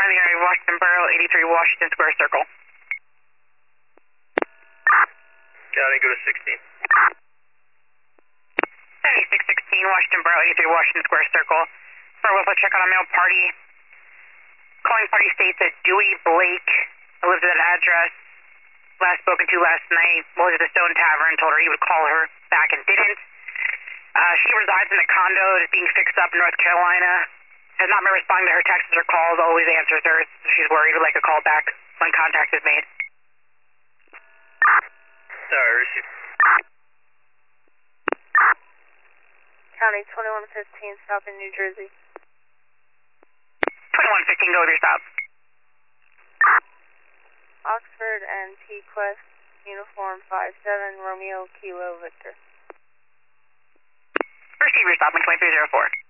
Primary Washington Borough, 83 Washington Square Circle. County, go to 16. 7616 Washington Borough, 83 Washington Square Circle. For a Whipple check on a male party. Calling party states that Dewey Blake lives at that address. Last spoken to last night. Was at the Stone Tavern. Told her he would call her back and didn't. She resides in a condo that's being fixed up in North Carolina. Has not been responding to her texts or calls. Always answers her. She's worried. Would like a call back when contact is made. Sorry, receive. County 2115, stop in New Jersey. 2115, go with your stop. Oxford and T Quest, uniform 57, Romeo Kilo Victor. Receive your stop in 2304.